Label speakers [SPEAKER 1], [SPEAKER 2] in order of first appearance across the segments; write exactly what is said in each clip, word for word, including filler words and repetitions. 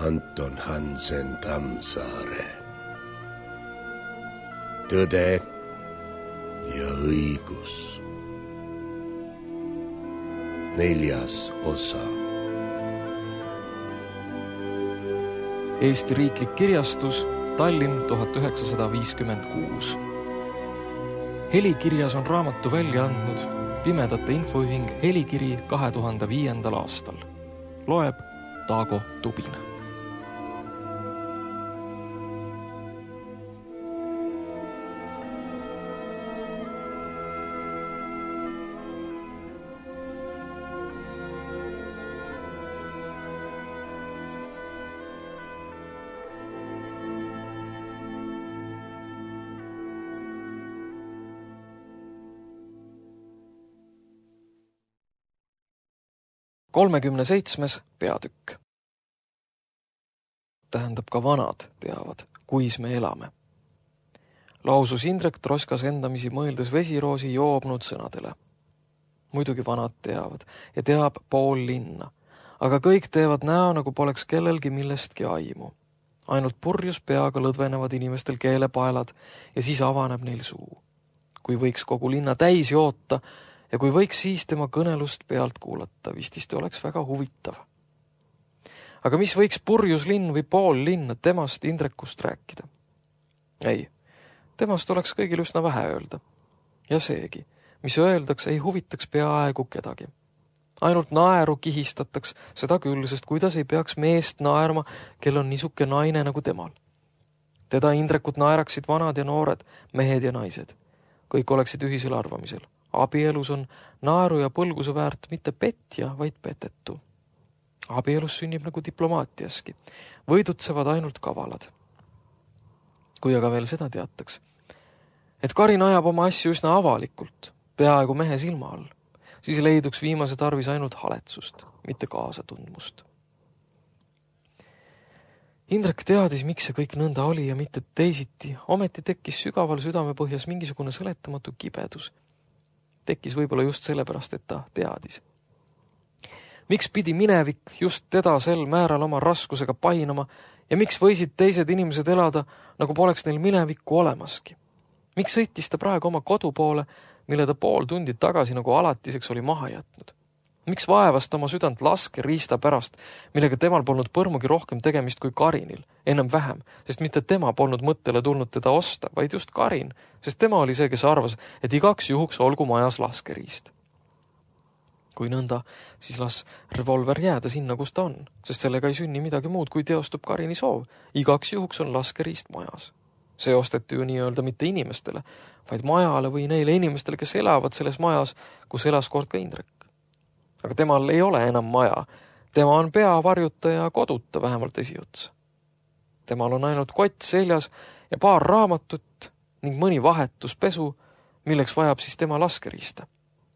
[SPEAKER 1] Anton Hansen Tammsaare. Tõde ja õigus. Neljas osa.
[SPEAKER 2] Eesti Riiklik Kirjastus, Tallinn tuhat üheksasada viiskümmend kuus. Helikirjas on raamatu välja andnud Pimedate Infoühing Helikiri kahe tuhande viiendal aastal. Loeb Taago Tubine. kolmekümne seitsmes peatükk. Tähendab, ka vanad teavad, kuis me elame. Lausus Indrek Troskas endamisi mõeldes vesiroosi joobnud sõnadele. Muidugi vanad teavad ja teab pool linna, aga kõik teevad näo, nagu poleks kellelgi millestki aimu. Ainult purjus peaga lõdvenevad inimestel keelepaelad ja siis avaneb neil suu. Kui võiks kogu linna täis joota, ja kui võiks siis tema kõnelust pealt kuulata, vististi oleks väga huvitav. Aga mis võiks purjus linn või pool linna temast Indrekust rääkida? Ei, temast oleks kõigil üsna vähe öelda. Ja seegi, mis öeldaks, ei huvitaks peaaegu kedagi. Ainult naeru kihistataks, seda küll, sest kuidas ei peaks meest naerma, kel on niisuke naine nagu temal. Teda Indrekut naeraksid vanad ja noored, mehed ja naised. Kõik oleksid ühisel arvamisel. Abielus on naeru ja põlguse väärt mitte petja, vaid petetu. Abielus sünnib nagu diplomaatiaski. Võidutsevad ainult kavalad. Kui aga veel seda teataks, et Karin ajab oma asju üsna avalikult, peaaegu mehe silma all, siis leiduks viimase tarvis ainult haletsust, mitte kaasatundmust. Indrek teadis, miks see kõik nõnda oli ja mitte teisiti, ometi tekkis sügaval südamepõhjas mingisugune seletamatu kibedus. Tekkis võib-olla just sellepärast, et ta teadis. Miks pidi minevik just teda sel määral oma raskusega painama ja miks võisid teised inimesed elada, nagu poleks neil minevikku olemaski? Miks sõitis ta praegu oma kodu poole, mille ta pool tundi tagasi nagu alatiseks oli maha jätnud? Miks vaevast oma südant laske riista pärast, millega temal polnud põrmugi rohkem tegemist kui Karinil, ennem vähem, sest mitte tema polnud mõttele tulnud teda osta, vaid just Karin, sest tema oli see, kes arvas, et igaks juhuks olgu majas laskeriist. Kui nõnda, siis las revolver jääda sinna, kus ta on, sest sellega ei sünni midagi muud, kui teostub Karini soov. Igaks juhuks on laskeriist majas. See osteti ju nii-öelda mitte inimestele, vaid majale või neile inimestele, kes elavad selles majas, kus elas kord ka Indrek. Aga temal ei ole enam maja. Tema on peavarjuta ja koduta vähemalt esiotsa. Temal on ainult kott seljas ja paar raamatut ning mõni vahetuspesu, milleks vajab siis tema laskeriista.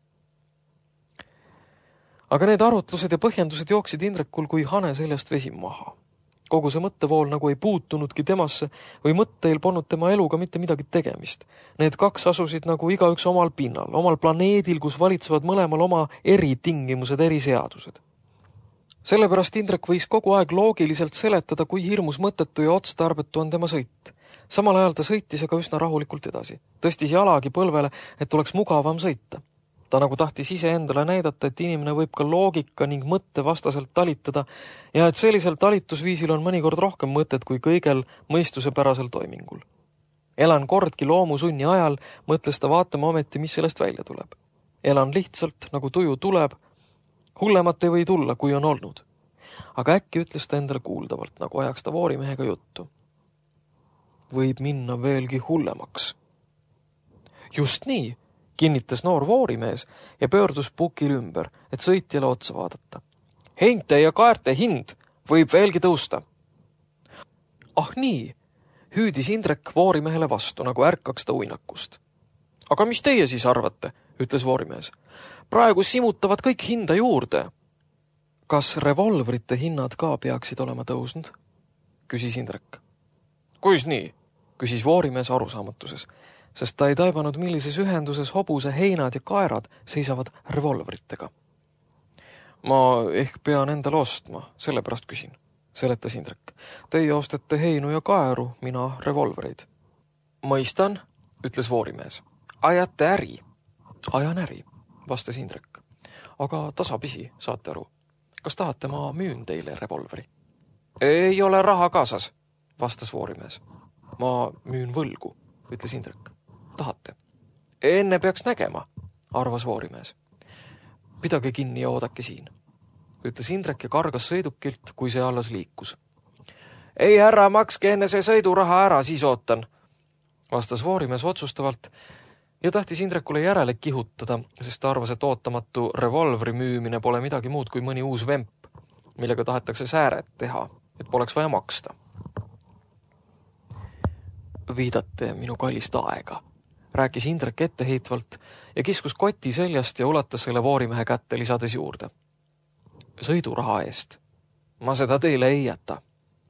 [SPEAKER 2] Aga need arutlused ja põhjendused jooksid Indrekul kui hane seljast vesi maha. Kogu see mõttevool nagu ei puutunudki temasse või mõtteil polnud tema eluga mitte midagi tegemist. Need kaks asusid nagu igaüks omal pinnal, omal planeedil, kus valitsevad mõlemal oma eri tingimused, eri seadused. Sellepärast Indrek võis kogu aeg loogiliselt seletada, kui hirmus mõttetu ja otstarbetu on tema sõit. Samal ajal ta sõitis aga üsna rahulikult edasi. Tõstis jalagi põlvele, et oleks mugavam sõita. Ta nagu tahtis ise endale näidata, et inimene võib ka loogika ning mõtte vastaselt talitada ja et sellisel talitusviisil on mõnikord rohkem mõtet kui kõigel mõistusepärasel toimingul. Elan kordki loomusunni ajal, mõtles ta vaatama ometi, mis sellest välja tuleb. Elan lihtsalt, nagu tuju tuleb. Hullemat ei või tulla, kui on olnud. Aga äkki ütles ta endale kuuldavalt, nagu ajaks ta voorimehega juttu. Võib minna veelgi hullemaks. Just nii, kinnitas noor voorimees ja pöördus pukil ümber, et sõitjale otsa vaadata. Heinte ja kaerte hind võib veelgi tõusta. Ah nii, hüüdis Indrek voorimehele vastu, nagu ärkaks ta uinakust. Aga mis teie siis arvate, ütles voorimees. Praegu simutavad kõik hinda juurde. Kas revolvrite hinnad ka peaksid olema tõusnud? Küsis Indrek. Kuis nii? Küsis voorimees arusaamatuses, sest ta ei taibanud, millises ühenduses hobuse heinad ja kaerad seisavad revolvritega. Ma ehk pean endale ostma, sellepärast küsin. seletas Indrek. Teie ostate heinu ja kaeru, mina revolvereid. Mõistan, ütles voorimees. Ajate äri? Ajan äri, vastas Indrek. Aga tasapisi, saate aru. Kas tahate, ma müün teile revolveri? Ei ole raha kaasas, vastas voorimees. Ma müün võlgu, ütles Indrek. Tahate? Enne peaks nägema, arvas voorimees. Pidage kinni ja oodake siin, ütles Indrek ja kargas sõidukilt, kui see alles liikus. Ei härra, makske enne see sõiduraha ära, siis ootan, vastas voorimees otsustavalt ja tahtis Indrekule järele kihutada, sest ta arvas, et ootamatu revolvri müümine pole midagi muud kui mõni uus vemp, millega tahetakse sääret teha, et poleks vaja maksta. Viidate minu kallist aega, rääkis Indrek etteheitvalt ja kiskus koti seljast ja ulatas selle voorimehe kätte lisades juurde. Sõiduraha eest. Ma seda teile ei jäta.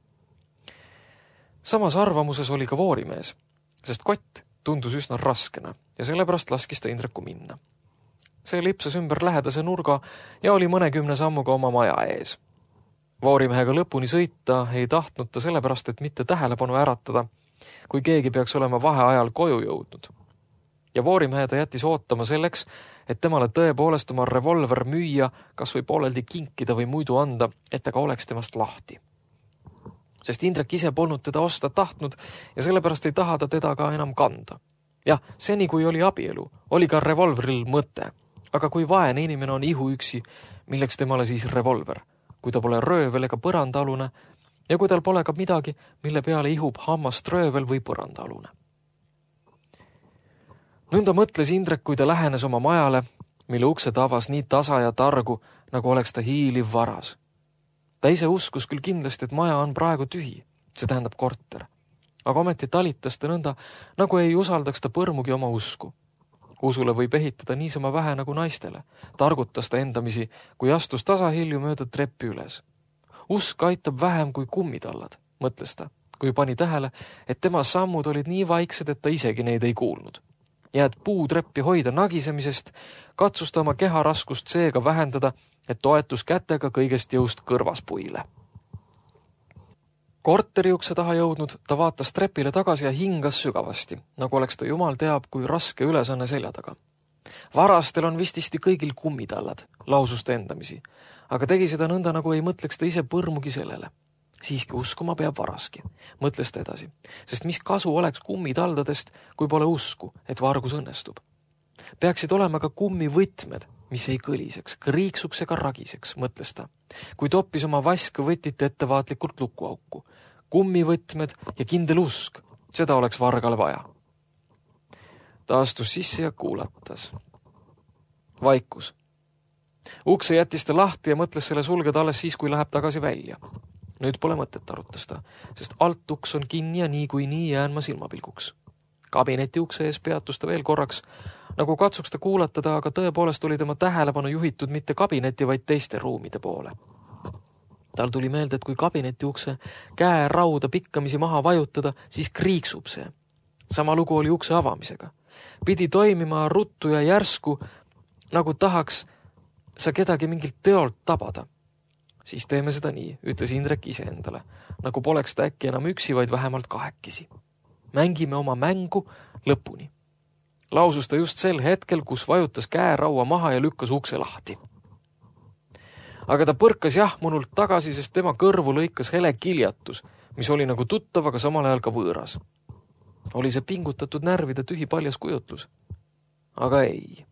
[SPEAKER 2] Samas arvamuses oli ka voorimees, sest kott tundus üsna raskena ja sellepärast laskis ta Indreku minna. See lipsas ümber lähedase nurga ja oli mõnekümne sammuga oma maja ees. Voorimehega lõpuni sõita ei tahtnud ta sellepärast, et mitte tähelepanu äratada, kui keegi peaks olema vaheajal koju jõudnud. Ja voorimehe ta jättis ootama selleks, et temale tõepoolest oma revolver müüa, kas või pooleldi kinkida või muidu anda, et ta ka oleks temast lahti. Sest Indrek ise polnud teda osta tahtnud ja sellepärast ei taha ta teda ka enam kanda. Jah, seni kui oli abielu, oli ka revolveril mõte, aga kui vaene inimene on ihuüksi, milleks temale siis revolver, kui ta pole röövel ega põrandaalune ja kui tal pole ka midagi, mille peale ihub hammast röövel või põrandaalune. Nõnda mõtles Indrek, kui ta lähenes oma majale, mille ukse ta avas nii tasa ja targu, nagu oleks ta hiiliv varas. Ta ise uskus küll kindlasti, et maja on praegu tühi, see tähendab korter. Aga ometi talitas ta nõnda, nagu ei usaldaks ta põrmugi oma usku. Usule võib ehitada niisama vähe nagu naistele. Targutas ta endamisi, kui astus tasahilju mööda treppi üles. Usk aitab vähem kui kummitallad, mõtles ta, kui pani tähele, et tema sammud olid nii vaiksed, et ta isegi neid ei kuulnud. Ja et puutreppi hoida nagisemisest, katsus ta oma keha raskust seega vähendada, et toetus kätega kõigest jõust kõrvas puile. Korteri ukse taha jõudnud, ta vaatas trepile tagasi ja hingas sügavasti, nagu oleks ta jumal teab, kui raske ülesanne selja taga. Varastel on vististi kõigil kummitallad, lausus ta endamisi, aga tegi seda nõnda, nagu ei mõtleks ta ise põrmugi sellele. Siiski uskuma peab varaski, mõtles ta edasi, sest mis kasu oleks kummitaldadest, kui pole usku, et vargus õnnestub. Peaksid olema ka kummivõtmed, mis ei kõliseks, kriiksuks ega ragiseks, mõtles ta, kui toppis oma vaska võtite ettevaatlikult lukuauku. Kummivõtmed ja kindel usk, seda oleks vargale vaja. Ta astus sisse ja kuulatas. Vaikus. Ukse jättis ta lahti ja mõtles selle sulgeda alles siis, kui läheb tagasi välja. Nüüd pole mõtet, arutas ta, sest alt uks on kinni ja nii kui nii jään ma silmapilguks. Kabineti ukse ees peatus ta veel korraks, nagu katsuks ta kuulatada, aga tõepoolest oli tema tähelepanu juhitud mitte kabineti, vaid teiste ruumide poole. Tal tuli meelde, et kui kabineti ukse käe rauda pikkamisi maha vajutada, siis kriiksub see. Sama lugu oli ukse avamisega. Pidi toimima ruttu ja järsku, nagu tahaks sa kedagi mingilt teolt tabada. Siis teeme seda nii, ütles Indrek ise endale, nagu poleks ta äkki enam üksi, vaid vähemalt kahekesi. Mängime oma mängu lõpuni. Lausus ta just sel hetkel, kus vajutas käe raua maha ja lükkas ukse lahti. Aga ta põrkas jahmunult tagasi, sest tema kõrvu lõikas hele kiljatus, mis oli nagu tuttav, aga samal ajal ka võõras. Oli see pingutatud närvide tühi paljas kujutlus? Aga ei.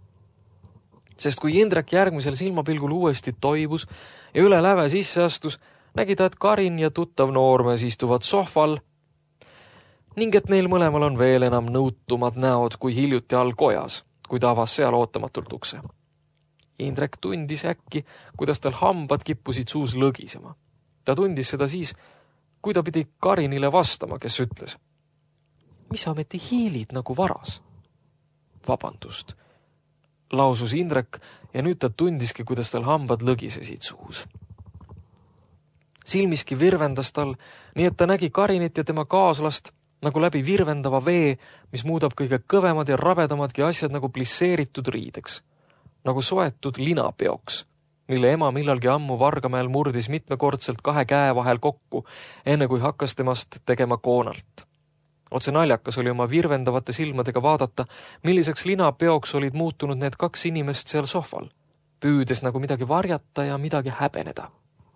[SPEAKER 2] Sest kui Indrek järgmisel silmapilgul uuesti toibus ja üle läve sisse astus, nägi ta, et Karin ja tuttav noormees istuvad sohval ning et neil mõlemal on veel enam nõutumad näod kui hiljuti all kojas, kui ta avas seal ootamatult ukse. Indrek tundis äkki, kuidas tal hambad kippusid suus lõgisema. Ta tundis seda siis, kui ta pidi Karinile vastama, kes ütles: mis sa ometi hiilid nagu varas? Vabandust, lausus Indrek ja nüüd ta tundiski, kuidas tal hambad lõgisesid suus. Silmiski virvendas tal, nii et ta nägi Karinit ja tema kaaslast nagu läbi virvendava vee, mis muudab kõige kõvemad ja rabedamadki asjad nagu plisseeritud riideks, nagu soetud linapeoks, mille ema millalgi ammu Vargamäel murdis mitmekordselt kahe käe vahel kokku, enne kui hakkas temast tegema koonalt. Otse naljakas oli oma virvendavate silmadega vaadata, milliseks linapeoks olid muutunud need kaks inimest seal sohval, püüdes nagu midagi varjata ja midagi häbeneda.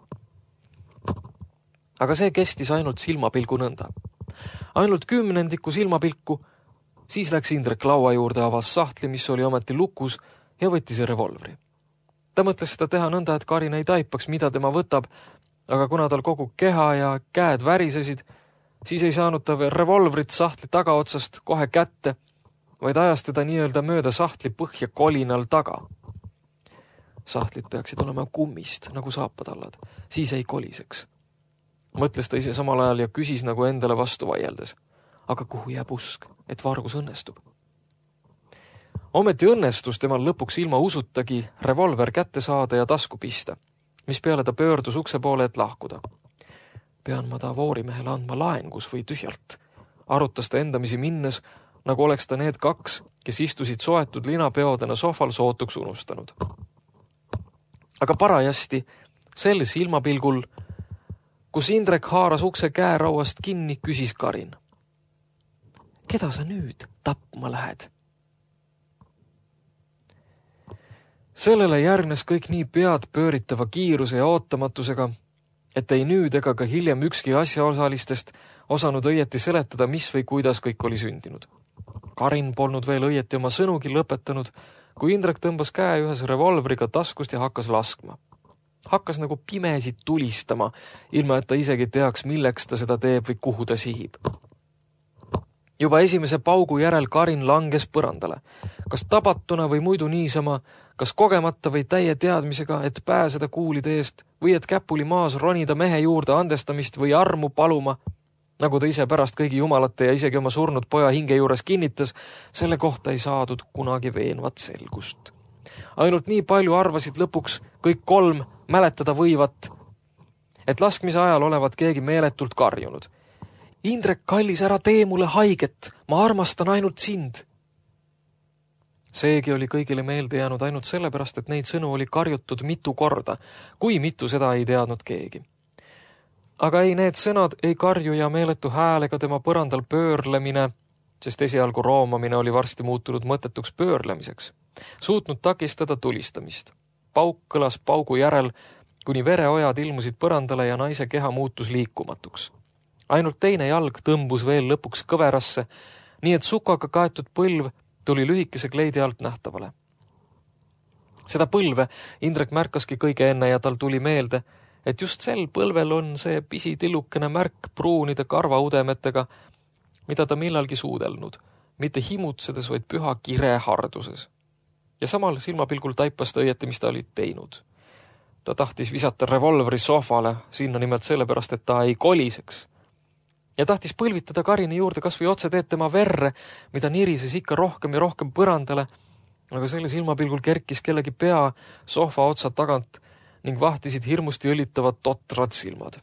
[SPEAKER 2] Aga see kestis ainult silmapilgu nõnda. Ainult kümnendiku silmapilku, siis läks Indrek laua juurde, avas sahtli, mis oli ometi lukus, ja võttis revolvri. Ta mõtles seda teha nõnda, et Karin ei taipaks, mida tema võtab, aga kuna tal kogu keha ja käed värisesid, siis ei saanud ta veel revolvrit sahtli tagaotsast kohe kätte, vaid ajas teda nii-öelda mööda sahtli põhja kolinal taga. Sahtlid peaksid olema kummist, nagu saapadallad, siis ei koliseks. Mõtles ta ise samal ajal ja küsis nagu endale vastu vaieldes. Aga kuhu jääb usk, et vargus õnnestub? Ometi õnnestus temal lõpuks ilma usutagi revolver kätte saada ja tasku pista, mis peale ta pöördus ukse poole, et lahkuda. Pean ma ta voorimehele andma laengus või tühjalt, arutas ta endamisi minnes, nagu oleks ta need kaks, kes istusid soetud linapeodena sohval sootuks unustanud. Aga parajasti sel silmapilgul, kus Indrek haaras ukse käerauast kinni, küsis Karin. Keda sa nüüd tapma lähed? Sellele järgnes kõik nii pead pööritava kiiruse ja ootamatusega, et ei nüüd ega ka hiljem ükski asjaosalistest osanud õieti seletada, mis või kuidas kõik oli sündinud. Karin polnud veel õieti oma sõnugi lõpetanud, kui Indrek tõmbas käe ühes revolvriga taskust ja hakkas laskma. Hakkas nagu pimesi tulistama, ilma et ta isegi teaks, milleks ta seda teeb või kuhu ta sihib. Juba esimese paugu järel Karin langes põrandale, kas tabatuna või muidu niisama, kas kogemata või täie teadmisega, et pääseda kuulide eest või et käpuli maas ronida mehe juurde andestamist või armu paluma, nagu ta ise pärast kõigi jumalate ja isegi oma surnud poja hinge juures kinnitas, selle kohta ei saadud kunagi veenvat selgust. Ainult nii palju arvasid lõpuks kõik kolm mäletada võivat, et laskmise ajal olevat keegi meeletult karjunud. Indrek, kallis, ära tee mulle haiget, ma armastan ainult sind. Seegi oli kõigile meelde jäänud ainult sellepärast, et neid sõnu oli karjutud mitu korda, kui mitu seda ei teadnud keegi. Aga ei need sõnad, ei karju ja meeletu häälega tema põrandal pöörlemine, sest esialgu roomamine oli varsti muutunud mõttetuks pöörlemiseks, suutnud takistada tulistamist. Pauk kõlas paugu järel, kuni vereojad ilmusid põrandale ja naise keha muutus liikumatuks. Ainult teine jalg tõmbus veel lõpuks kõverasse, nii et sukaga kaetud põlv tuli lühikese kleidi alt nähtavale. Seda põlve Indrek märkaski kõige enne ja tal tuli meelde, et just sel põlvel on see pisitillukene märk pruunide karvaudemetega, mida ta millalgi suudelnud, mitte himutsedes, vaid püha kire harduses. Ja samal silmapilgul taipas ta õieti, mis ta oli teinud. Ta tahtis visata revolvri sohvale, sinna nimelt sellepärast, et ta ei koliseks. Ja tahtis põlvitada Karini juurde kas või otse teed tema verre, mida nirises ikka rohkem ja rohkem põrandale, aga selle silmapilgul kerkis kellegi pea sohva otsa tagant ning vahtisid hirmusti õlitavad totrad silmad.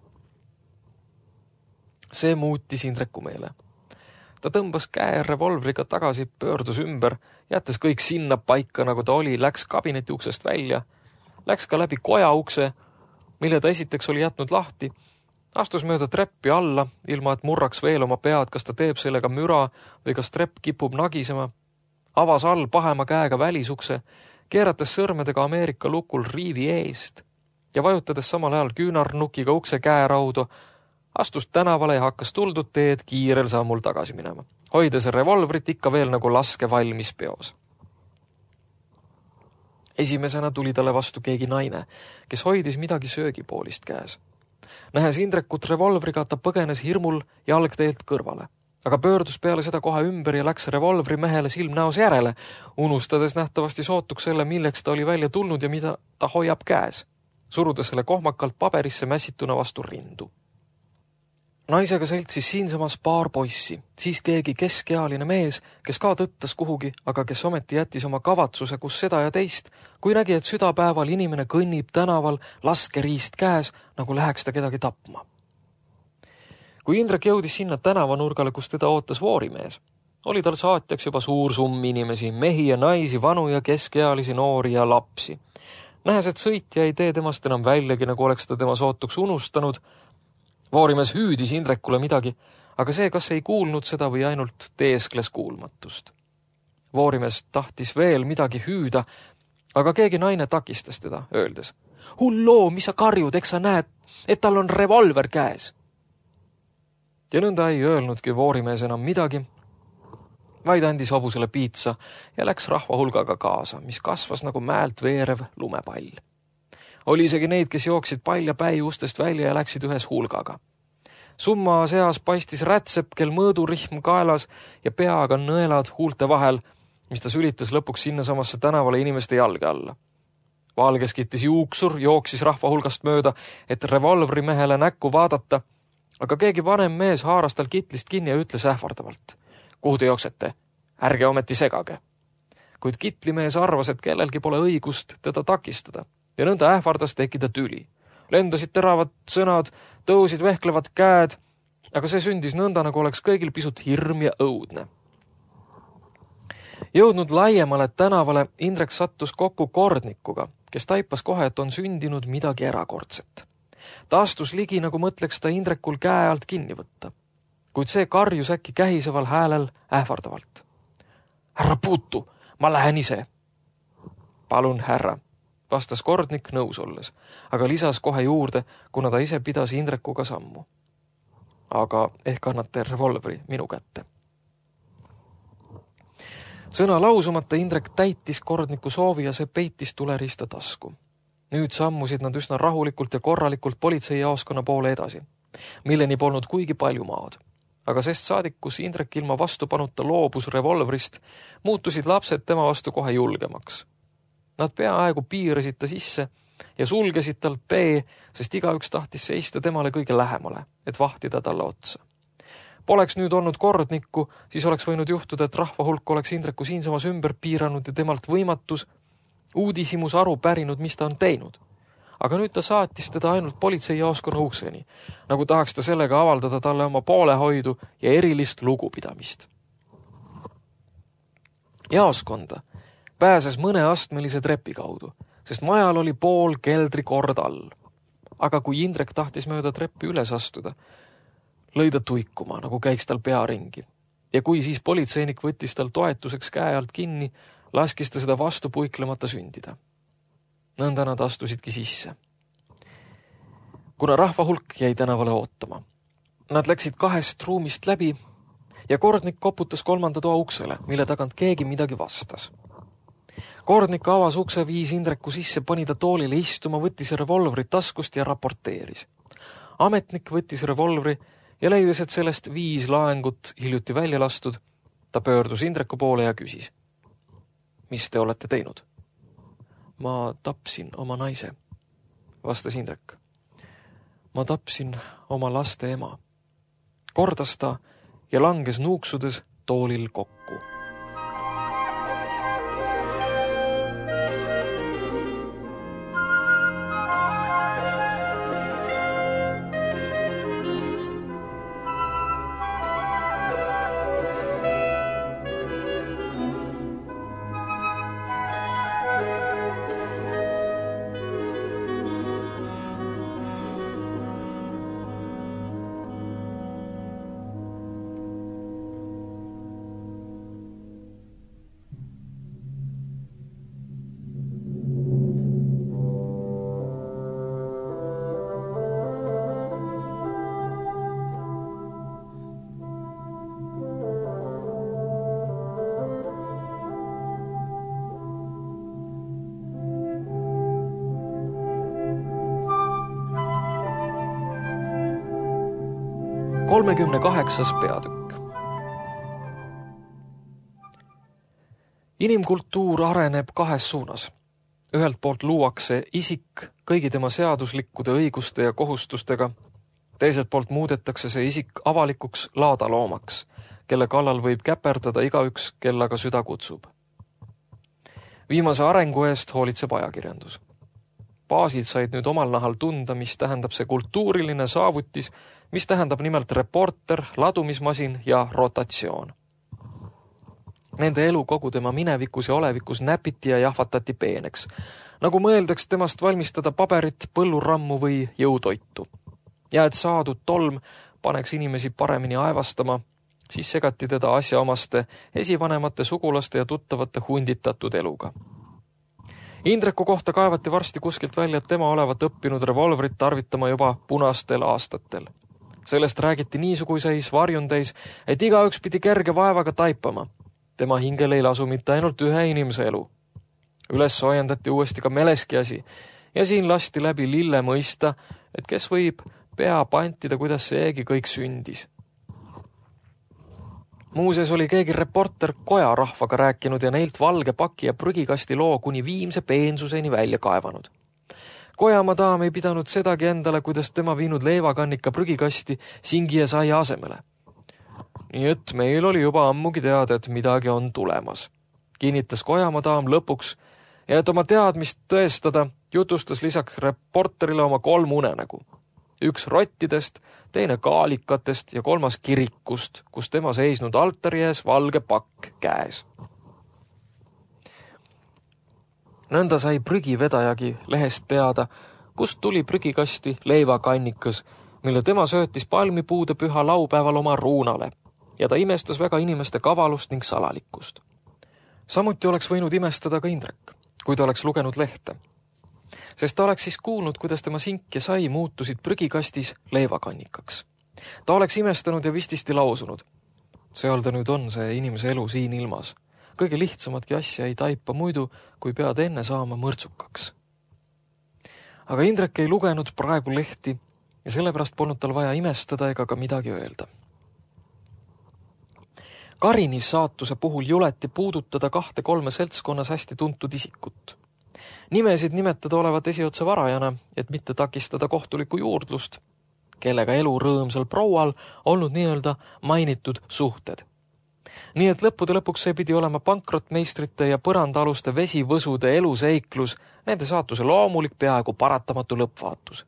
[SPEAKER 2] See muutis Indreku meele. Ta tõmbas käe revolvriga tagasi, pöördus ümber, jättes kõik sinna paika, nagu ta oli, läks kabineti uksest välja, läks ka läbi koja ukse, mille ta esiteks oli jätnud lahti, astus mööda treppi alla, ilma et murraks veel oma pead, kas ta teeb sellega müra või kas trepp kipub nagisema, avas all pahema käega välisukse, keerates sõrmedega Ameerika lukul riivi eest ja vajutades samal ajal küünarnukiga ukse käeraudu, astus tänavale ja hakkas tuldud teed kiirel sammul tagasi minema, hoides revolvrit ikka veel nagu laske valmis peos. Esimesena tuli talle vastu keegi naine, kes hoidis midagi söögipoolist käes. Nähes Indrekut revolvriga, ta põgenes hirmul jalgteelt kõrvale, aga pöördus peale seda kohe ümber ja läks revolvri mehele silmnäos järele, unustades nähtavasti sootuks selle, milleks ta oli välja tulnud ja mida ta hoiab käes, surudes selle kohmakalt paberisse mässituna vastu rindu. Naisega seltsis siinsamas paar poissi, siis keegi keskealine mees, kes ka tõttas kuhugi, aga kes ometi jättis oma kavatsuse, kus seda ja teist, kui nägi, et südapäeval inimene kõnnib tänaval laskeriist käes, nagu läheks ta kedagi tapma. Kui Indrek jõudis sinna tänavanurgale, kus teda ootas voorimees, oli tal saatjaks juba suur summ inimesi, mehi ja naisi, vanu ja keskealisi, noori ja lapsi. Nähes, et sõitja ei tee temast enam väljagi, nagu oleks ta tema sootuks unustanud. Voorimees hüüdis Indrekule midagi, aga see kas ei kuulnud seda või ainult teeskles kuulmatust. Voorimees tahtis veel midagi hüüda, aga keegi naine takistas teda, öeldes: "Hulloo, mis sa karjud, eks sa näed, et tal on revolver käes." Ja nõnda ei öelnudki voorimees enam midagi, vaid andis hobusele piitsa ja läks rahva hulgaga kaasa, mis kasvas nagu mäelt veerev lumepall. Oli isegi neid, kes jooksid palja päi ustest välja ja läksid ühes hulgaga. Summa seas paistis rätsepp, kel mõõdurihm kaelas ja peaga nõelad huulte vahel, mis ta sülitas lõpuks sinnasamasse tänavale inimeste jalge alla. Valges kittis juuksur jooksis rahva hulgast mööda, et revolvri mehele näkku vaadata, aga keegi vanem mees haaras tal kitlist kinni ja ütles ähvardavalt: "Kuhu te jooksete? Ärge ometi segage." Kuid kitlimees arvas, et kellelgi pole õigust teda takistada ja nõnda ähvardas tekkida tüli. Lendasid teravad sõnad, tõusid vehklevad käed, aga see sündis nõnda, nagu oleks kõigil pisut hirm ja õudne. Jõudnud laiemale tänavale, Indrek sattus kokku kordnikuga, kes taipas kohe, et on sündinud midagi erakordset. Ta astus ligi, nagu mõtleks ta Indrekul käe alt kinni võtta. Kuid see karjus äkki kähiseval häälel ähvardavalt: "Härra puutu, ma lähen ise." "Palun, härra," vastas kordnik nõus olles, aga lisas kohe juurde, kuna ta ise pidas Indrekuga sammu: "Aga ehk annate revolvri minu kätte." Sõna lausumata Indrek täitis kordniku soovi ja see peitis tuleriista tasku. Nüüd sammusid nad üsna rahulikult ja korralikult politseijaoskonna poole edasi, milleni polnud kuigi palju maad. Aga sest saadik, kus Indrek ilma vastupanuta loobus revolvrist, muutusid lapsed tema vastu kohe julgemaks. Nad peaaegu piirasid ta sisse ja sulgesid talt tee, sest igaüks tahtis seista temale kõige lähemale, et vahtida talle otsa. Poleks nüüd olnud kordnikku, siis oleks võinud juhtuda, et rahva hulk oleks Indreku siinsamas ümber piiranud ja temalt võimatus uudisimus aru pärinud, mis ta on teinud. Aga nüüd ta saatis teda ainult politseijaoskonna ukseni, nagu tahaks ta sellega avaldada talle oma poolehoidu ja erilist lugupidamist. Jaoskonda pääses mõne astmelise trepi kaudu, sest majal oli pool keldrikord all. Aga kui Indrek tahtis mööda treppi üles astuda, lõi ta tuikuma, nagu käiks tal pea ringi. Ja kui siis politseinik võttis tal toetuseks käe alt kinni, laskis ta seda vastu puiklemata sündida. Nõnda nad astusidki sisse. Kuna rahva hulk jäi tänavale ootama. Nad läksid kahest ruumist läbi ja kordnik koputas kolmanda toa uksele, mille tagant keegi midagi vastas. Kordnik avas ukse, viis Indreku sisse, pani ta toolile istuma, võttis revolvri taskust ja raporteeris. Ametnik võttis revolvri ja leides, et sellest viis laengut hiljuti välja lastud, ta pöördus Indreku poole ja küsis: "Mis te olete teinud?" "Ma tapsin oma naise," vastas Indrek. "Ma tapsin oma laste ema," kordas ta ja langes nuuksudes toolil kokku. kolmekümne kaheksas peatükk. Inimkultuur areneb kahes suunas. Ühelt poolt luuakse isik kõigi tema seaduslikkude õiguste ja kohustustega, teiselt poolt muudetakse see isik avalikuks laadaloomaks, kelle kallal võib käperdada igaüks, kellaga süda kutsub. Viimase arengu eest hoolitseb ajakirjandus. Baasid said nüüd omal nahal tunda, mis tähendab see kultuuriline saavutis, mis tähendab nimelt reporter, ladumismasin ja rotatsioon. Nende elu kogu tema minevikus ja olevikus näpiti ja jahvatati peeneks, nagu mõeldaks temast valmistada paberit, põllurammu või jõutoitu. Ja et saadud tolm paneks inimesi paremini aevastama, siis segati teda asjaomaste esivanemate, sugulaste ja tuttavate hunditatud eluga. Indreku kohta kaevati varsti kuskilt välja, et tema olevat õppinud revolvrit tarvitama juba punastel aastatel. Sellest räägiti niisuguseis varjundeis, et igaüks pidi kerge vaevaga taipama. Tema hingel ei lasu mitte ainult ühe inimese elu. Üles soojendati uuesti ka Meleskiasi ja siin lasti läbi lille mõista, et kes võib pea pantida, kuidas seegi kõik sündis. Muuseas oli keegi reporter kojarahvaga rääkinud ja neilt valge paki ja prügikasti loo kuni viimse peensuseni välja kaevanud. Kojamadaam ei pidanud sedagi endale, kuidas tema viinud leivakannika prügikasti singi ja saia asemele. Nii et meil oli juba ammugi teada, et midagi on tulemas, kinnitas kojamadaam lõpuks, ja et oma teadmist tõestada, jutustas lisaks reporterile oma kolm unenägu. Üks rottidest, teine kaalikatest ja kolmas kirikust, kus tema seisnud altari ees valge pakk käes. Nõnda sai prügivedajagi lehest teada, kust tuli prügikasti leivakannikas, mille tema söötis palmipuude püha laupäeval oma ruunale, ja ta imestas väga inimeste kavalust ning salalikkust. Samuti oleks võinud imestada ka Indrek, kui ta oleks lugenud lehte. Sest ta oleks siis kuulnud, kuidas tema sink ja sai muutusid prügikastis leivakannikaks. Ta oleks imestanud ja vististi lausunud. Seal ta nüüd on see inimese elu siin ilmas. Kõige lihtsamatki asja ei taipa muidu, kui pead enne saama mõrtsukaks. Aga Indrek ei lugenud praegu lehti ja sellepärast polnud tal vaja imestada ega ka midagi öelda. Karinis saatuse puhul juleti puudutada kahte kolme seltskonnas hästi tuntud isikut. Nimesid nimetada olevat esiotsa varajana, et mitte takistada kohtulikku juurdlust, kellega elu rõõmsal proual olnud nii-öelda mainitud suhted. Nii et lõppude lõpuks see pidi olema pankrotmeistrite ja põrandaaluste vesivõsude eluseiklus, nende saatuse loomulik peaaegu paratamatu lõppvaatus.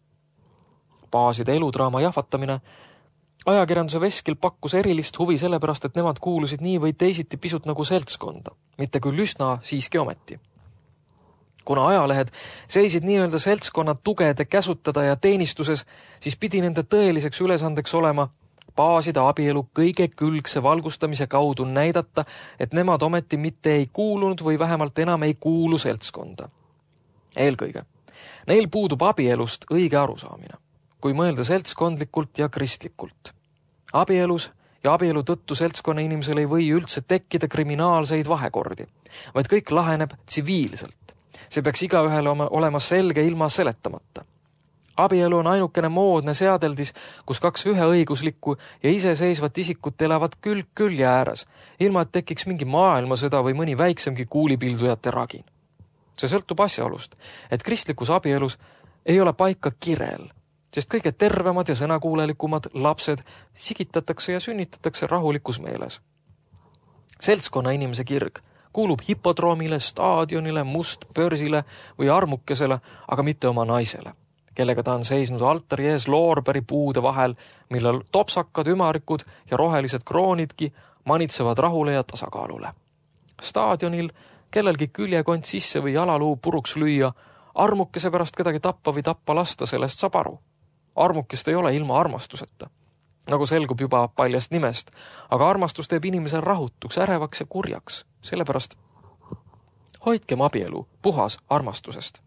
[SPEAKER 2] Baaside eludraama jahvatamine ajakirjanduse veskil pakkus erilist huvi sellepärast, et nemad kuulusid nii või teisiti pisut nagu seltskonda, mitte küll üsna siiski ometi. Kuna ajalehed seisid nii-öelda seltskonna tugede käsutada ja teenistuses, siis pidi nende tõeliseks ülesandeks olema baaside abielu kõige külgse valgustamise kaudu näidata, et nemad ometi mitte ei kuulunud või vähemalt enam ei kuulu seltskonda. Eelkõige, neil puudub abielust õige arusaamine, kui mõelda seltskondlikult ja kristlikult. Abielus ja abielu tõttu seltskonna inimesel ei või üldse tekkida kriminaalseid vahekordi, vaid kõik laheneb tsiviilselt. See peaks igaühele olema selge ilma seletamata. Abielu on ainukene moodne seadeldis, kus kaks üheõiguslikku ja iseseisvat isikut elavad külg külje ääres, ilma et tekiks mingi maailmasõda või mõni väiksemgi kuulipildujate ragin. See sõltub asjaolust, et kristlikus abielus ei ole paika kirel, sest kõige tervemad ja sõnakuulelikumad lapsed sigitatakse ja sünnitatakse rahulikus meeles. Seltskonna inimese kirg kuulub hipodroomile, staadionile, mustbörsile või armukesele, aga mitte oma naisele, kellega ta on seisnud altari ees loorberi puude vahel, millel topsakad, ümarikud ja rohelised kroonidki manitsevad rahule ja tasakaalule. Staadionil kellelgi küljekont sisse või jalaluu puruks lüüa, armukese pärast kedagi tappa või tappa lasta, sellest saab aru. Armukest ei ole ilma armastuseta, nagu selgub juba paljast nimest, aga armastus teeb inimesel rahutuks, ärevaks ja kurjaks. Sellepärast hoidkem abielu puhas armastusest.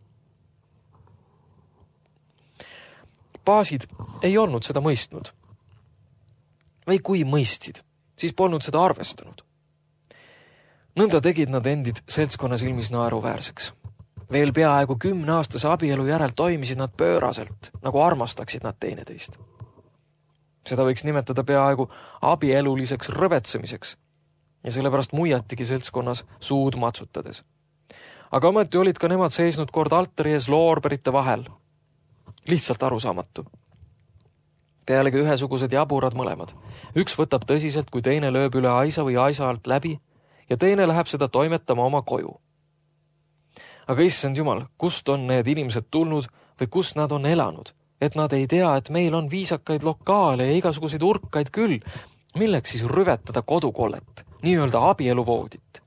[SPEAKER 2] Baasid ei olnud seda mõistnud. Või kui mõistsid, siis polnud seda arvestanud. Nõnda tegid nad endid seltskonna silmis naeruväärseks. Veel peaaegu kümne aastase abielu järel toimisid nad pööraselt, nagu armastaksid nad teineteist. Seda võiks nimetada peaaegu abieluliseks rõvetsemiseks ja sellepärast muiatigi seltskonnas suud matsutades. Aga ometi olid ka nemad seisnud kord altari ees loorberite vahel. Lihtsalt arusaamatu. Pealegi ühesugused jaburad mõlemad. Üks võtab tõsiselt, kui teine lööb üle aisa või aisa alt läbi ja teine läheb seda toimetama oma koju. Aga issand jumal, kust on need inimesed tulnud või kust nad on elanud, et nad ei tea, et meil on viisakaid lokaale ja igasuguseid urkaid küll, Milleks siis rüvetada kodukollet, nii-öelda abieluvoodit?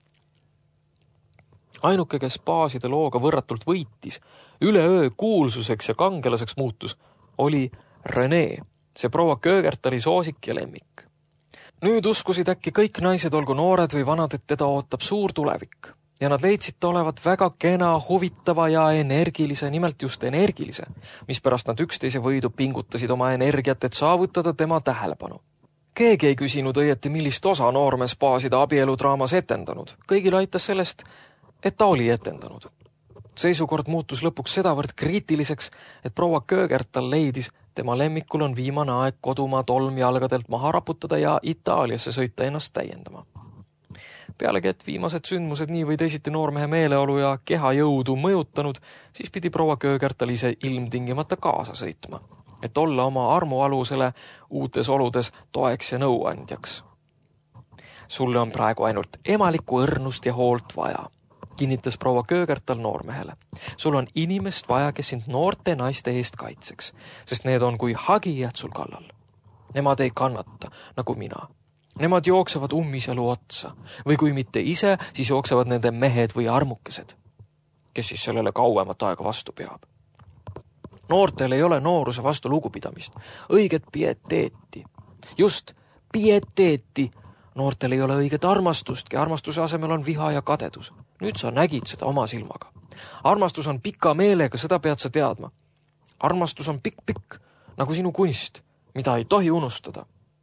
[SPEAKER 2] Ainuke, kes spaaside looga võrratult võitis, üleöö kuulsuseks ja kangelaseks muutus, oli René, see proua Köögertali soosik ja lemmik. Nüüd uskusid äkki kõik naised, olgu noored või vanad, et teda ootab suur tulevik. Ja nad leidsid ta olevat väga kena, huvitava ja energilise, nimelt just energilise, mispärast nad üksteise võidu pingutasid oma energiat, et saavutada tema tähelepanu. Keegi ei küsinud õieti, millist osa noorme spaaside abieludraamas etendanud. Kõigile aitas sellest, et ta oli etendanud. Seisukord muutus lõpuks sedavõrd kriitiliseks, et proua Köögertal leidis, tema lemmikul on viimane aeg kodumaa tolmjalgadelt maha raputada ja Itaaliasse sõita ennast täiendama. Pealegi, et viimased sündmused nii või teisiti noormehe meeleolu ja kehajõudu mõjutanud, siis pidi proua Köögertal ise ilmtingimata kaasa sõitma, et olla oma armualusele uutes oludes toeks ja nõuandjaks. Sulle on praegu ainult emalikku õrnust ja hoolt vaja, kinnitas proua Köögertal noormehele. Sul on inimest vaja, kes sind noorte naiste eest kaitseks, sest need on kui hagijad sul kallal. Nemad ei kannata, nagu mina. Nemad jooksevad ummiselu otsa, või kui mitte ise, siis jooksevad nende mehed või armukesed, kes siis sellele kauemat aega vastu peab. Noortel ei ole nooruse vastu lugupidamist, õiget pieteeti. Just pieteeti. Noortel ei ole õiget armastustki, armastuse asemel on viha ja kadedus. Nüüd sa nägid seda oma silmaga. Armastus on pika meelega, seda pead sa teadma. Armastus on pikk-pikk, nagu sinu kunst, mida ei tohi unustada.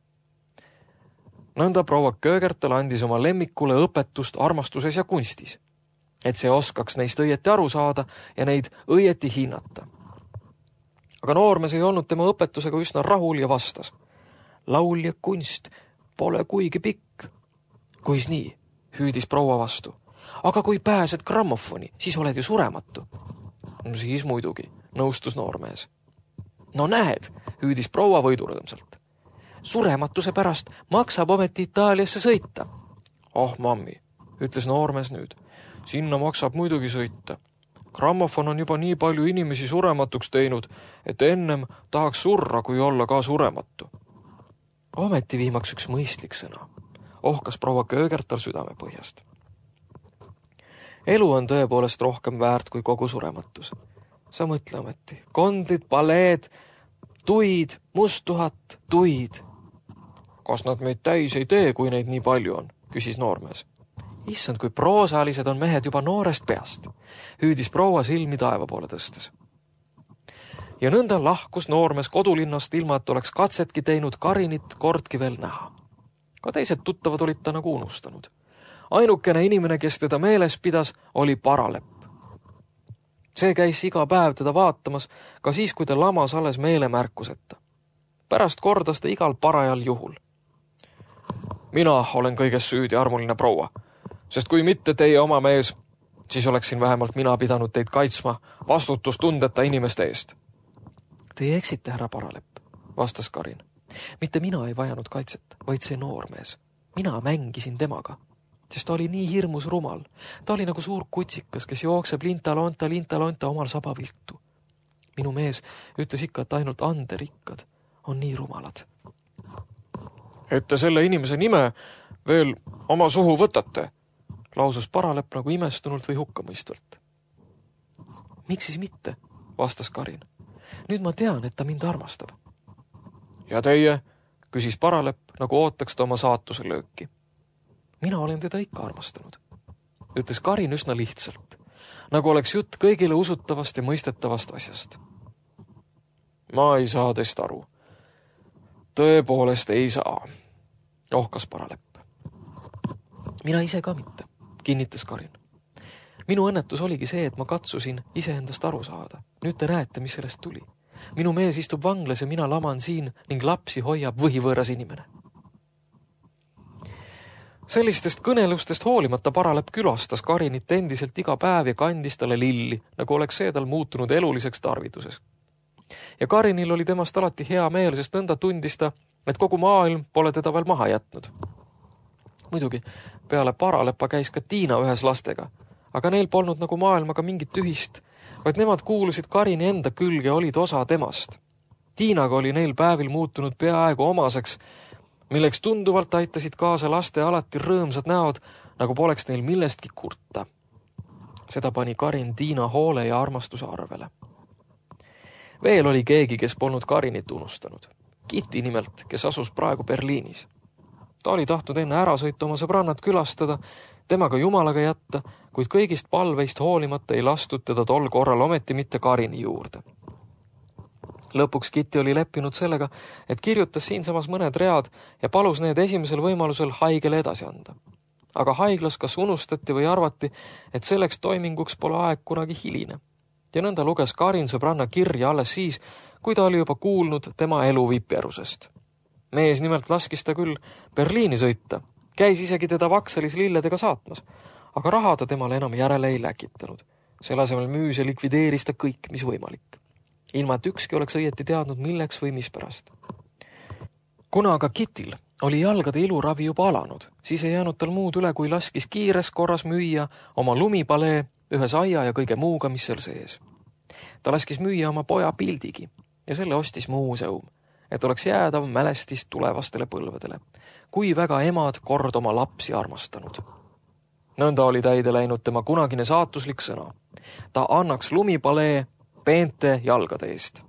[SPEAKER 2] Nõnda proua Köögertal andis oma lemmikule õpetust armastuses ja kunstis, et see oskaks neist õieti aru saada ja neid õieti hinnata. Aga noormes ei olnud tema õpetusega üsna rahul ja vastas. Laul ja kunst pole kuigi pikk. Kuis nii, hüüdis proua vastu. Aga kui pääsed grammofoni, siis oled ju surematu. No siis muidugi, nõustus noormees. No näed, hüüdis proua võidurõõmsalt. Surematuse pärast maksab ometi Itaaliasse sõita. Oh, mammi, ütles noormees nüüd. Sinna maksab muidugi sõita. Grammofon on juba nii palju inimesi surematuks teinud, et ennem tahaks surra, kui olla ka surematu. Ometi viimaks üks mõistlik sõna. Ohkas proua Köögertal südame põhjast. Elu on tõepoolest rohkem väärt kui kogu surematus. Sa mõtle ometi. Kondlid, paleed, tuid, musttuhat, tuid. Kas nad meid täis ei tee, kui neid nii palju on, küsis noormees. Issand, kui proosalised on mehed juba noorest peast, hüüdis proua silmi taeva poole tõstes. Ja nõnda lahkus noormees kodulinnast ilma, et oleks katsetki teinud Karinit kordki veel näha. Ka teised tuttavad olid ta nagu unustanud. Ainukene inimene, kes teda meeles pidas, oli Paralepp. See käis iga päev teda vaatamas, ka siis, kui ta lamas alles meelemärkuseta. Pärast kordas ta igal parajal juhul. Mina olen kõiges süüdi, armuline proua, sest kui mitte teie oma mees, siis oleksin vähemalt mina pidanud teid kaitsma vastutustundeta inimeste eest. Teie eksite, härra Paralepp, vastas Karin. Mitte mina ei vajanud kaitset, vaid see noormees. Mina mängisin temaga, sest ta oli nii hirmus rumal. Ta oli nagu suur kutsikas, kes jookseb linta-lonta, linta-lonta omal sabaviltu. Minu mees ütles ikka, et ainult anderikkad on nii rumalad. Et te selle inimese nime veel oma suhu võtate, lausus Paralepp nagu imestunult või hukkamõistvalt. Miks siis mitte, vastas Karin. Nüüd ma tean, et ta mind armastab. Ja teie, küsis Paralepp, nagu ootaks ta oma saatuse lööki. Mina olen teda ikka armastanud, ütles Karin üsna lihtsalt, nagu oleks jutt kõigile usutavast ja mõistetavast asjast. Ma ei saa teist aru. Tõepoolest ei saa, ohkas Paralepp. Mina ise ka mitte, kinnitas Karin. Minu õnnetus oligi see, et ma katsusin iseendast aru saada. Nüüd te näete, mis sellest tuli. Minu mees istub vanglas ja mina laman siin ning lapsi hoiab võhivõõras inimene. Sellistest kõnelustest hoolimata Paralepp külastas Karinit endiselt iga päev ja kandis talle lilli, nagu oleks see tal muutunud eluliseks tarviduses. Ja Karinil oli temast alati hea meel, sest nõnda tundis ta, et kogu maailm pole teda veel maha jätnud. Muidugi, peale Paraleppa käis ka Tiina ühes lastega, aga neil polnud nagu maailmaga mingit ühist, vaid nemad kuulusid Karini enda külge ja olid osa temast. Tiinaga oli neil päevil muutunud peaaegu omaseks, milleks tunduvalt aitasid kaasa laste alati rõõmsad näod, nagu poleks neil millestki kurta. Seda pani Karin Tiina hoole ja armastuse arvele. Veel oli keegi, kes polnud Karinit unustanud. Kitty nimelt, kes asus praegu Berliinis. Ta oli tahtnud enne ära sõita oma sõbrannat külastada, temaga jumalaga jätta, kuid kõigist palveist hoolimata ei lastud teda tol korral ometi mitte Karini juurde. Lõpuks Kitty oli leppinud sellega, et kirjutas siinsamas mõned read ja palus need esimesel võimalusel haigele edasi anda. Aga haiglas kas unustati või arvati, et selleks toiminguks pole aeg kunagi hiline. Ja nõnda luges Karin sõbranna kirja alles siis, kui ta oli juba kuulnud tema elu viperusest. Mees nimelt laskis ta küll Berliini sõita, käis isegi teda Vaksalis lilledega saatmas, aga raha ta temale enam järele ei läkitanud. Selle asemel müüs ja likvideeris ta kõik, mis võimalik. Ilma, et ükski oleks õieti teadnud, milleks või mispärast. Kuna aga Kittil oli jalgade iluravi juba alanud, siis ei jäänud tal muud üle, kui laskis kiires korras müüa oma lumipalee ühe saia ja kõige muuga, mis seal sees. Ta laskis müüa oma poja pildigi ja selle ostis muuseum, et oleks jäädav mälestis tulevastele põlvedele, kui väga emad kord oma lapsi armastanud. Nõnda oli täide läinud tema kunagine saatuslik sõna. Ta annaks lumipalee peente jalgade eest.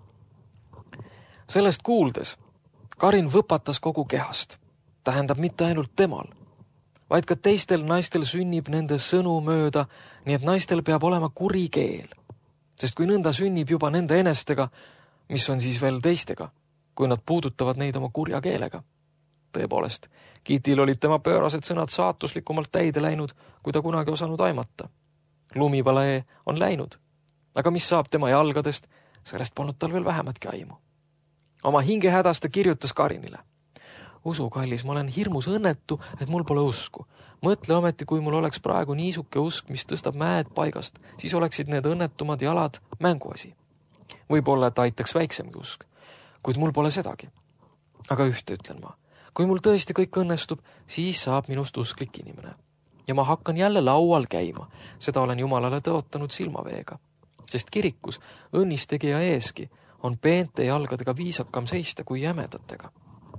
[SPEAKER 2] Sellest kuuldes Karin võpatas kogu kehast. Tähendab mitte ainult temal, vaid ka teistel naistel sünnib nende sõnu mööda, nii et naistel peab olema kuri keel. Sest kui nõnda sünnib juba nende enestega, mis on siis veel teistega, kui nad puudutavad neid oma kurja keelega. Tõepoolest, Kittil olid tema pöörased sõnad saatuslikumalt täide läinud, kui ta kunagi osanud aimata. Lumipalee on läinud, aga mis saab tema jalgadest, sellest polnud tal veel vähematki aimu. Oma hinge hädasta kirjutas Karinile. Usu, kallis, ma olen hirmus õnnetu, et mul pole usku. Mõtle ometi, kui mul oleks praegu niisuke usk, mis tõstab mäed paigast, siis oleksid need õnnetumad jalad mänguasi. Võib-olla, et aitaks väiksemgi usk, kuid mul pole sedagi. Aga ühte ütlen ma. Kui mul tõesti kõik õnnestub, siis saab minust usklik inimene. Ja ma hakkan jälle laual käima. Seda olen Jumalale tõotanud silmaveega. Sest kirikus õnnistegija eeski on peente jalgadega viisakam seista kui jämedatega.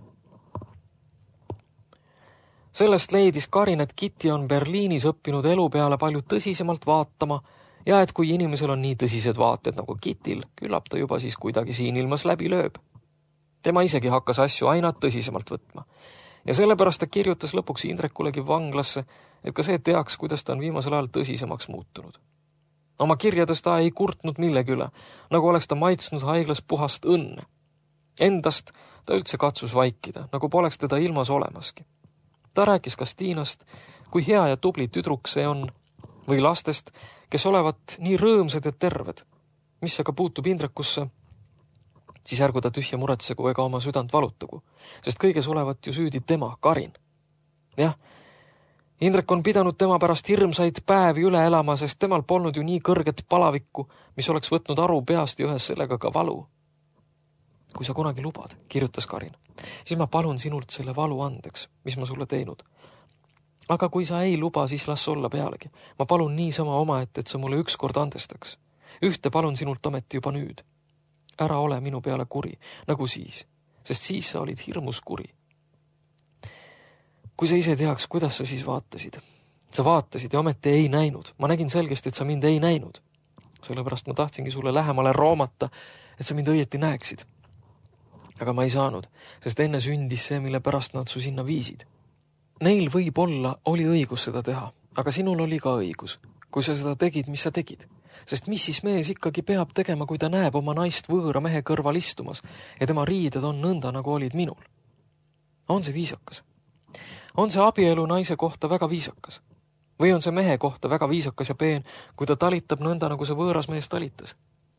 [SPEAKER 2] Sellest leidis Karin, et Kitty on Berliinis õppinud elu peale palju tõsisemalt vaatama ja et kui inimesel on nii tõsised vaated nagu Kittil, küllap ta juba siis kuidagi siin ilmas läbi lööb. Tema isegi hakkas asju aina tõsisemalt võtma. Ja sellepärast ta kirjutas lõpuks Indrekulegi vanglasse, et ka see teaks, kuidas ta on viimasel ajal tõsisemaks muutunud. Oma kirjades ta ei kurtnud millegi üle, nagu oleks ta maitsnud haiglas puhast õnne. Endast ta üldse katsus vaikida, nagu poleks teda ilmas olemaski. Ta rääkis kas Tiinast, kui hea ja tubli tüdruk see on, või lastest, kes olevat nii rõõmsad ja terved. Mis aga puutub Indrekusse, siis ärgu ta tühja muretsegu ega oma südant valutagu, sest kõiges olevat ju süüdi tema, Karin. Jah, Indrek on pidanud tema pärast hirmsaid päevi üle elama, sest temal polnud ju nii kõrget palavikku, mis oleks võtnud aru peast ja ühes sellega ka valu. Kui sa kunagi lubad, kirjutas Karin, siis ma palun sinult selle valu andeks, mis ma sulle teinud. Aga kui sa ei luba, siis las olla pealegi. Ma palun niisama oma, et, et sa mulle ükskord andestaks. Ühte palun sinult ometi juba nüüd. Ära ole minu peale kuri, nagu siis, sest siis sa olid hirmus kuri. Kui sa ise teaks, kuidas sa siis vaatasid. Sa vaatasid ja ometi ei näinud. Ma nägin selgesti, et sa mind ei näinud. Sellepärast ma tahtsingi sulle lähemale roomata, et sa mind õieti näeksid. Aga ma ei saanud, sest enne sündis see, mille pärast nad su sinna viisid. Neil võib-olla oli õigus seda teha, aga sinul oli ka õigus, kui sa seda tegid, mis sa tegid. Sest mis siis mees ikkagi peab tegema, kui ta näeb oma naist võõra mehe kõrval istumas ja tema riided on nõnda, nagu olid minul? On see viisakas? On see abielu naise kohta väga viisakas? Või on see mehe kohta väga viisakas ja peen, kui ta talitab nõnda, nagu see võõras mees talitas?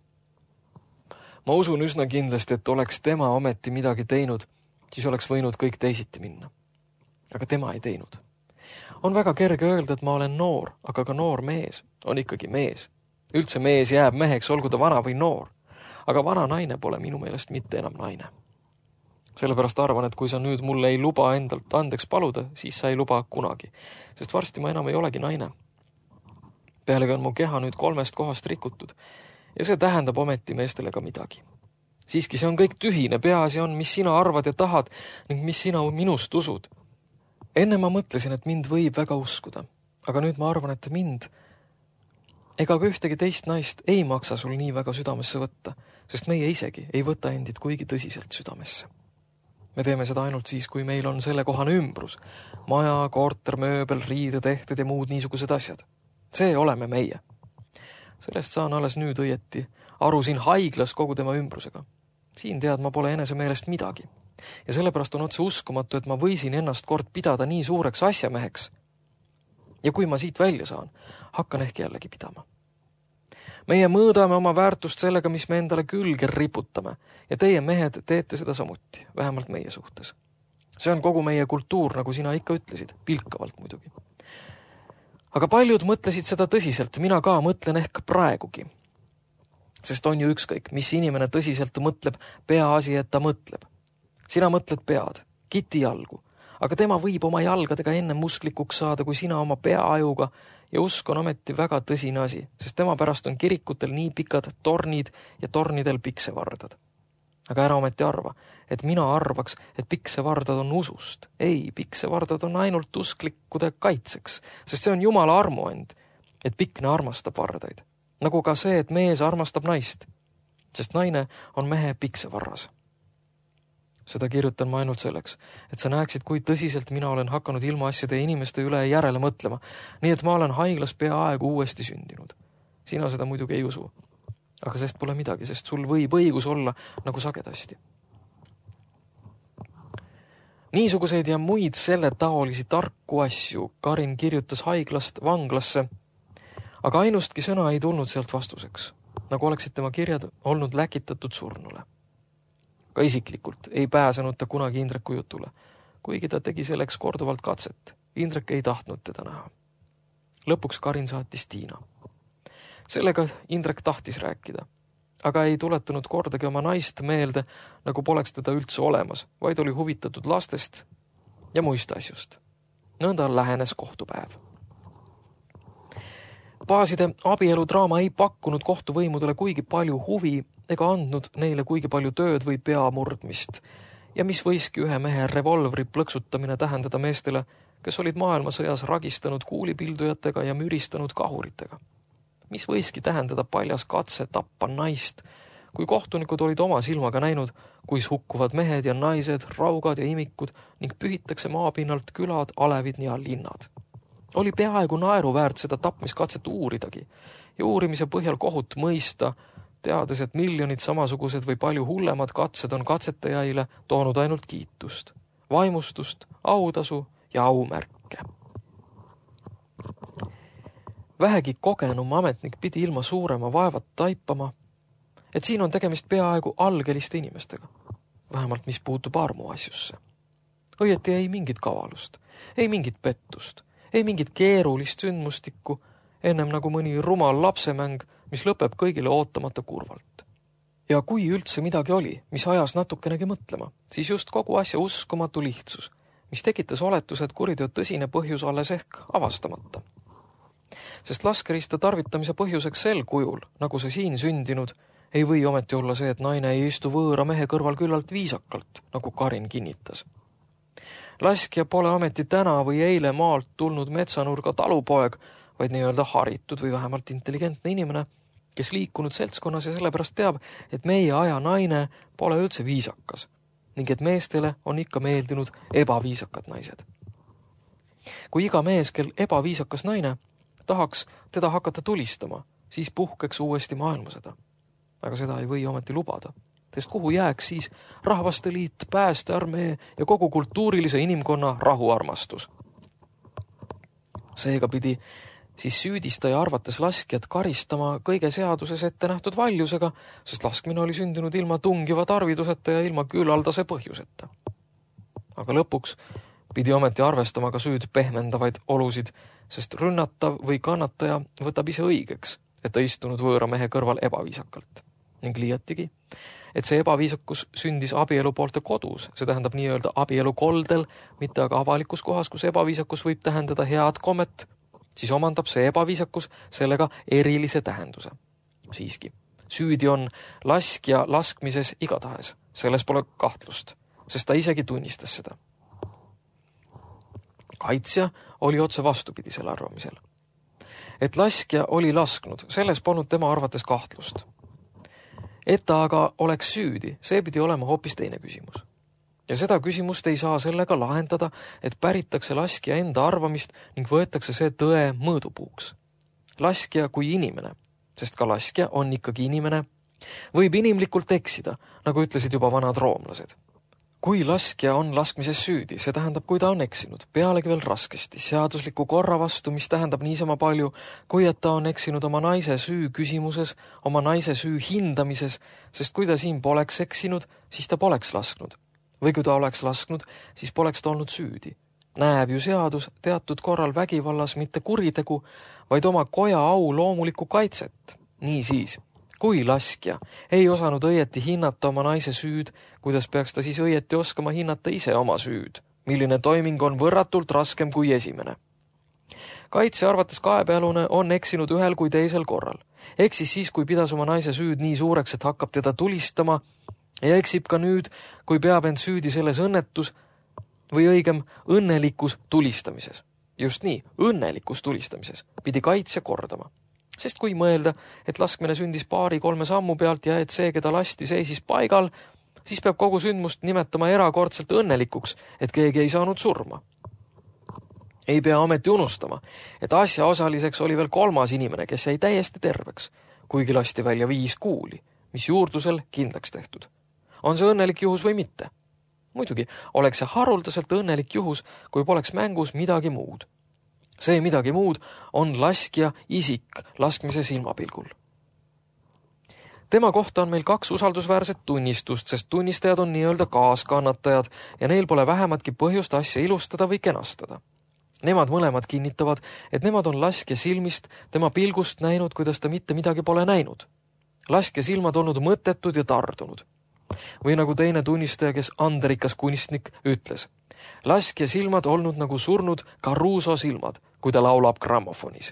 [SPEAKER 2] Ma usun üsna kindlasti, et oleks tema ometi midagi teinud, siis oleks võinud kõik teisiti minna. Aga tema ei teinud. On väga kerge öelda, et ma olen noor, aga ka noor mees on ikkagi mees. Üldse mees jääb meheks, olgu ta vana või noor. Aga vana naine pole minu meelest mitte enam naine. Sellepärast arvan, et kui sa nüüd mulle ei luba endalt andeks paluda, siis sa ei luba kunagi, sest varsti ma enam ei olegi naine. Pealegi on mu keha nüüd kolmest kohast rikutud ja see tähendab ometi meestele ka midagi. Siiski see on kõik tühine, peaasi on, mis sina arvad ja tahad ning mis sina minust usud. Enne ma mõtlesin, et mind võib väga uskuda, aga nüüd ma arvan, et mind ega ka ühtegi teist naist ei maksa sul nii väga südamesse võtta, sest meie isegi ei võta endid kuigi tõsiselt südamesse. Me teeme seda ainult siis, kui meil on selle kohane ümbrus, maja, korter, mööbel, riidetehted ja muud niisugused asjad. See oleme meie. Sellest saan alles nüüd õieti aru siin haiglas kogu tema ümbrusega. Siin tead, ma pole enese meelest midagi. Ja sellepärast on otse uskumatu, et ma võisin ennast kord pidada nii suureks asjameheks. Ja kui ma siit välja saan, hakkan ehk jällegi pidama. Meie mõõdame oma väärtust sellega, mis me endale külge riputame, ja teie mehed teete seda samuti, vähemalt meie suhtes. See on kogu meie kultuur, nagu sina ikka ütlesid, pilkavalt muidugi. Aga paljud mõtlesid seda tõsiselt, mina ka mõtlen ehk praegugi. Sest on ju ükskõik, mis inimene tõsiselt mõtleb, peaasi, et ta mõtleb. Sina mõtled pead, kiti jalgu, aga tema võib oma jalgadega enne musklikuks saada, kui sina oma peaajuga, ja usk on ometi väga tõsine asi, sest tema pärast on kirikutel nii pikad tornid ja tornidel piksevardad. Aga ära ometi arva, et mina arvaks, et piksevardad on usust. Ei, piksevardad on ainult usklikkude kaitseks, sest see on Jumala armuand, et pikne armastab vardaid. Nagu ka see, et mees armastab naist, sest naine on mehe piksevarras. Seda kirjutan ma ainult selleks, et sa näeksid, kui tõsiselt mina olen hakanud ilma asjade ja inimeste üle järele mõtlema, nii et ma olen haiglas peaaegu uuesti sündinud. Sina seda muidugi ei usu. Aga sest pole midagi, sest sul võib õigus olla nagu sagedasti. Niisuguseid ja muid selle taolisi tarku asju Karin kirjutas haiglast vanglasse, aga ainustki sõna ei tulnud sealt vastuseks, nagu oleksid tema kirjad olnud läkitatud surnule. Ka isiklikult ei pääsenud ta kunagi Indreku jutule, kuigi ta tegi selleks korduvalt katset. Indrek ei tahtnud teda näha. Lõpuks Karin saatis Tiina. Sellega Indrek tahtis rääkida, aga ei tuletunud kordagi oma naist meelde, nagu poleks teda üldse olemas, vaid oli huvitatud lastest ja muist asjust. Nõnda lähenes kohtupäev. Baaside abieludraama ei pakkunud kohtuvõimudele kuigi palju huvi ega andnud neile kuigi palju tööd või peamurdmist, ja mis võiski ühe mehe revolvri plõksutamine tähendada meestele, kes olid maailmasõjas ragistanud kuulipildujatega ja müristanud kahuritega. Mis võiski tähendada paljas katse tappa naist, kui kohtunikud olid oma silmaga näinud, kuis hukkuvad mehed ja naised, raugad ja imikud ning pühitakse maapinnalt külad, alevid ja linnad. Oli peaaegu naeruväärt seda tapmiskatset uuridagi ja uurimise põhjal kohut mõista, teades, et miljonid samasugused või palju hullemad katsed on katsetajaile toonud ainult kiitust, vaimustust, autasu ja aumärke. Vähegi kogenum ametnik pidi ilma suurema vaevat taipama, et siin on tegemist peaaegu algeliste inimestega, vähemalt mis puutub armu asjusse. Õieti ei mingit kavalust, ei mingit pettust, ei mingit keerulist sündmustikku, ennem nagu mõni rumal lapsemäng, mis lõpeb kõigile ootamata kurvalt. Ja kui üldse midagi oli, mis ajas natukenegi mõtlema, siis just kogu asja uskumatu lihtsus, mis tekitas oletuse, et kuriteo tõsine põhjus alles ehk avastamata. Sest laskerista tarvitamise põhjuseks sel kujul, nagu see siin sündinud, ei või ometi olla see, et naine ei istu võõra mehe kõrval küllalt viisakalt, nagu Karin kinnitas. Laskja pole ameti täna või eile maalt tulnud metsanurga talupoeg, vaid nii-öelda haritud või vähemalt intelligentne inimene, kes liikunud seltskonnas ja sellepärast teab, et meie aja naine pole üldse viisakas ning et meestele on ikka meeldinud ebaviisakad naised. Kui iga mees, kel ebaviisakas naine, tahaks teda hakata tulistama, siis puhkeks uuesti maailmasõda. Aga seda ei või ometi lubada, sest kuhu jääks siis Rahvaste Liit, päästearmee ja kogu kultuurilise inimkonna rahuarmastus. Seega pidi siis süüdistaja arvates laskjad karistama kõige seaduses ette nähtud valjusega, sest laskmine oli sündinud ilma tungiva tarviduseta ja ilma külaldase põhjuseta. Aga lõpuks pidi ometi arvestama ka süüd pehmendavaid olusid, sest rünnatav või kannataja võtab ise õigeks, et ta istunud võõra mehe kõrval ebaviisakalt. Ning liiatigi, et see ebaviisakus sündis abielu poolte kodus, see tähendab nii-öelda abielu koldel, mitte aga avalikus kohas, kus ebaviisakus võib tähendada head kommet, siis omandab see ebaviisakus sellega erilise tähenduse. Siiski, Süüdi on laskja laskmises igatahes, selles pole kahtlust, sest ta isegi tunnistas seda. Kaitsja oli otse vastupidisel arvamisel. Et laskja oli lasknud, selles polnud tema arvates kahtlust. Et ta aga oleks süüdi, see pidi olema hoopis teine küsimus. Ja seda küsimust ei saa sellega lahendada, et päritakse laskja enda arvamist ning võetakse see tõe mõõdupuuks. Laskja kui inimene, sest ka laskja on ikkagi inimene, võib inimlikult eksida, nagu ütlesid juba vanad roomlased. Kui laskja on laskmises süüdi, see tähendab, kui ta on eksinud, pealegi veel raskesti, seadusliku korra vastu, mis tähendab niisama palju, kui et ta on eksinud oma naise süü küsimuses, oma naise süü hindamises, sest kui ta siin poleks eksinud, siis ta poleks lasknud. Või kui ta oleks lasknud, siis poleks ta olnud süüdi. Näeb ju seadus teatud korral vägivallas mitte kuritegu, vaid oma koja au loomulikku kaitset. Nii siis. Kui laskja ei osanud õieti hinnata oma naise süüd, kuidas peaks ta siis õieti oskama hinnata ise oma süüd, milline toiming on võrratult raskem kui esimene. Kaitse arvates kaebealune on eksinud ühel kui teisel korral. Eksis siis, kui pidas oma naise süüd nii suureks, et hakkab teda tulistama, ja eksib ka nüüd, kui peab end süüdi selles õnnetus või õigem õnnelikus tulistamises. Just nii, õnnelikus tulistamises pidi kaitse kordama. Sest kui mõelda, et laskmine sündis paari kolme sammu pealt ja et see, keda lasti, seisis paigal, siis peab kogu sündmust nimetama erakordselt õnnelikuks, et keegi ei saanud surma. Ei pea ometi unustama, et asja osaliseks oli veel kolmas inimene, kes jäi täiesti terveks, kuigi lasti välja viis kuuli, mis juurdlusel kindlaks tehtud. On see õnnelik juhus või mitte? Muidugi oleks see haruldaselt õnnelik juhus, kui poleks mängus midagi muud. See midagi muud on laskja isik laskmise silmapilgul. Tema kohta on meil kaks usaldusväärset tunnistust, sest tunnistajad on nii-öelda kaaskannatajad ja neil pole vähematki põhjust asja ilustada või kenastada. Nemad mõlemad kinnitavad, et nemad on laskja silmist, tema pilgust näinud, kuidas ta mitte midagi pole näinud. Laskja silmad olnud mõttetud ja tardunud. Või nagu teine tunnistaja, kes anderikas kunstnik, ütles. Laskja silmad olnud nagu surnud Caruso silmad, kui ta laulab grammofonis.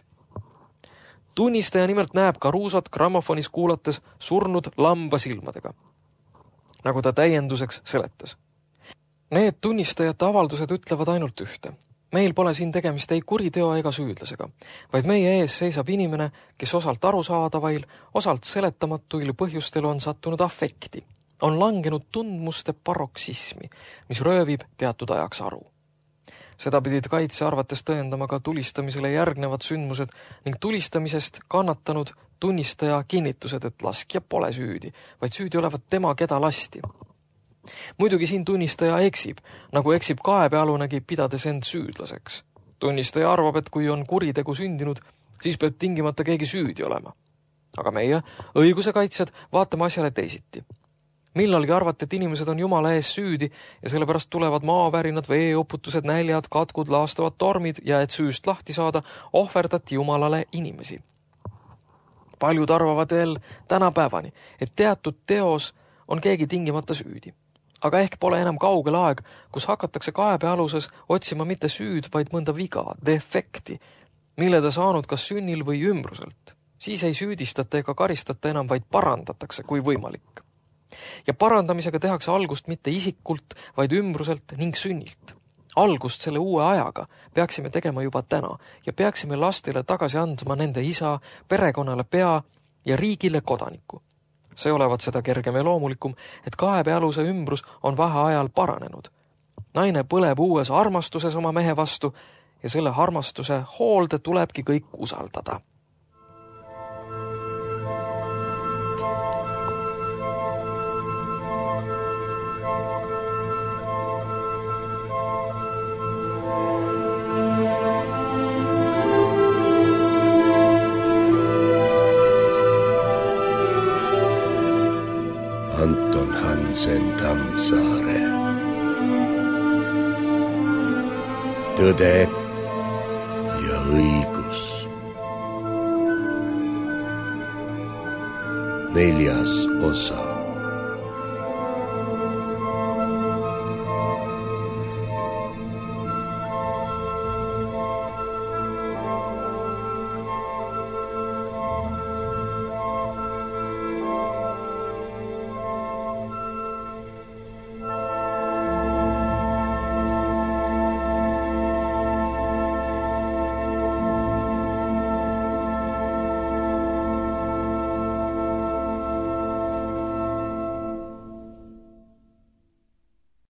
[SPEAKER 2] Tunnistaja nimelt näeb Carusot grammofonis kuulates surnud lamba silmadega, nagu ta täienduseks seletas. Need tunnistajate avaldused ütlevad ainult ühte. Meil pole siin tegemist ei kuriteo ega süüdlasega, vaid meie ees seisab inimene, kes osalt arusaadavail, osalt seletamatuil põhjustel on sattunud affekti. On langenud tundmuste paroksismi, mis röövib teatud ajaks aru. Seda pidid kaitse arvates tõendama ka tulistamisele järgnevad sündmused ning tulistamisest kannatanud tunnistaja kinnitused, et laskja pole süüdi, vaid süüdi olevat tema, keda lasti. Muidugi siin tunnistaja eksib, nagu eksib kaebealunegi, pidades end süüdlaseks. Tunnistaja arvab, et kui on kuritegu sündinud, siis peab tingimata keegi süüdi olema. Aga meie, õiguse kaitsjad, vaatame asjale teisiti. Millalgi arvati, et inimesed on Jumala ees süüdi ja sellepärast tulevad maavärinad, veeuputused, näljad, katkud, laastavad tormid ja et süüst lahti saada, ohverdati Jumalale inimesi. Paljud arvavad veel tänapäevani, et teatud teos on keegi tingimata süüdi. Aga ehk pole enam kaugel aeg, kus hakatakse kaebealuses otsima mitte süüd, vaid mõnda viga, defekti, mille ta saanud kas sünnil või ümbruselt. Siis ei süüdistata ega karistata enam, vaid parandatakse kui võimalik. Ja parandamisega tehakse algust mitte isikult, vaid ümbruselt ning sünnilt. Algust selle uue ajaga peaksime tegema juba täna ja peaksime lastele tagasi andma nende isa, perekonnale pea ja riigile kodaniku. See olevat seda kergem ja loomulikum, et kaebealuse ümbrus on vaheajal paranenud. Naine põleb uues armastuses oma mehe vastu ja selle armastuse hoolde tulebki kõik usaldada.
[SPEAKER 1] Anton Hansen Tammsaare. Tõde ja õigus. Neljas osa.